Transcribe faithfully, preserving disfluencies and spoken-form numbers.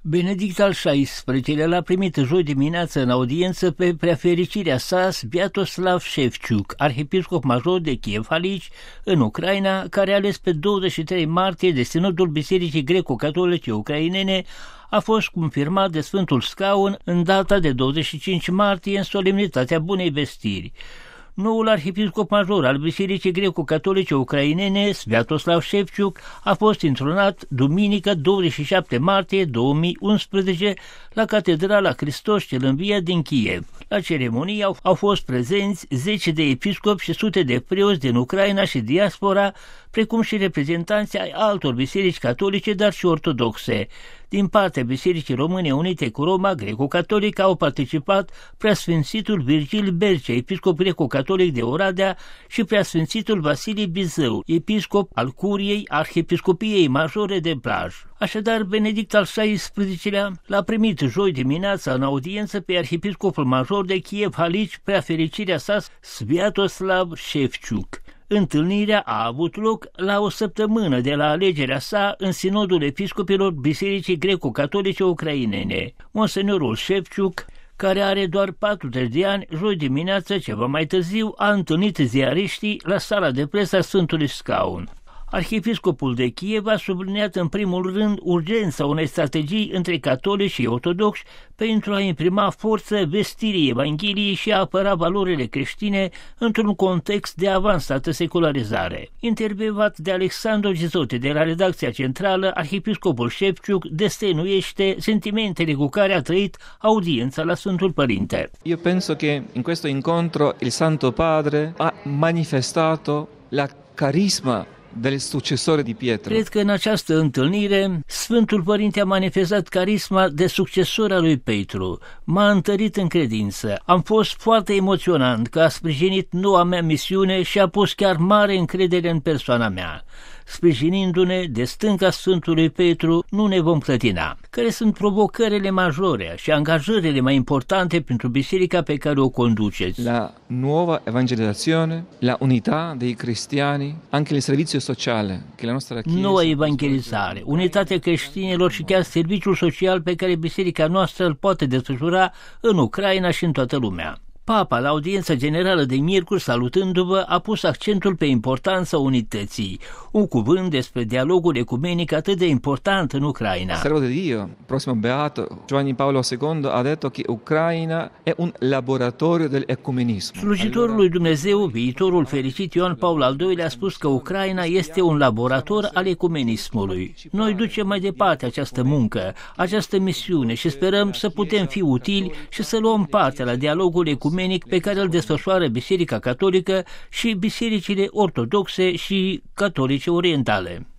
Benedict al șaisprezecelea l-a primit joi dimineață în audiență pe preafericirea sa Sviatoslav Șefciuc, arhiepiscop major de Kiev-Halici, în Ucraina, care a ales pe douăzeci și trei martie de Sinodul Bisericii Greco-Catolice Ucrainene, a fost confirmat de Sfântul Scaun în data de douăzeci și cinci martie în solemnitatea Bunei Vestiri. Noul arhiepiscop major al Bisericii Greco-Catolice Ucrainene, Sviatoslav Șefciuc, a fost întrunat duminică douăzeci și șapte martie două mii unsprezece la Catedrala Hristos cel Înviat din Kiev. La ceremonie au, au fost prezenți zece de episcopi și sute de preoți din Ucraina și diaspora, precum și reprezentanții ai altor biserici catolice, dar și ortodoxe. Din partea Bisericii Române Unite cu Roma Greco-Catolică au participat Preasfințitul Virgil Bercea, episcop greco-catolic de Oradea, și Preasfințitul Vasilii Bizău, episcop al Curiei Arhiepiscopiei Majore de Blaj. Așadar, Benedict al șaisprezecelea l-a primit joi dimineața în audiență pe arhiepiscopul major de Kiev-Halici, preafericirea sa Sviatoslav Șefciuc. Întâlnirea a avut loc la o săptămână de la alegerea sa în Sinodul Episcopilor Bisericii Greco-Catolice Ucrainene. Monseniorul Șefciuc, care are doar patruzeci de ani, joi dimineață, ceva mai târziu, a întâlnit ziariștii la sala de presă a Sfântului Scaun. Arhiepiscopul de Kiev a subliniat în primul rând urgența unei strategii între catolici și ortodoxi pentru a imprima forță vestirii Evangheliei și a apăra valorile creștine într-un context de avansată secularizare. Intervievat de Alexandru Gizote de la redacția centrală, arhiepiscopul Șefciuc destăinuiește sentimentele cu care a trăit audiența la Sfântul Părinte. Io penso che in questo incontro il Santo Padre ha manifestato la carisma del successore di Pietro. Cred că în această întâlnire Sfântul Părinte a manifestat carisma de succesor al lui Petru. M-a întărit în credință. Am fost foarte emoționant că a sprijinit noua mea misiune și a pus chiar mare încredere în persoana mea. Sprijinindu-ne de stânca Sfântului Petru, nu ne vom clătina. Care sunt provocările majore și angajările mai importante pentru biserica pe care o conduceți? La nuova evangelizzazione, la unità dei cristiani, anche il servizio sociale che la nostra Chiesa. Noua evangelizare, unitatea creștinilor și chiar serviciul social pe care biserica noastră îl poate desfășura în Ucraina și în toată lumea. Papa, la audiența generală de miercuri, salutându-vă, a pus accentul pe importanța unității, un cuvânt despre dialogul ecumenic atât de important în Ucraina. Servo de Dio, prossimo beato, Giovanni Paolo secondo, a detto che Ucraina è un laboratorio del ecumenismo. Slujitorul lui Dumnezeu, viitorul fericit Ioan Paul al doilea, a spus că Ucraina este un laborator al ecumenismului. Noi ducem mai departe această muncă, această misiune și sperăm să putem fi utili și să luăm parte la dialogul ecumenic pe care îl desfășoară Biserica Catolică și bisericile ortodoxe și catolice orientale.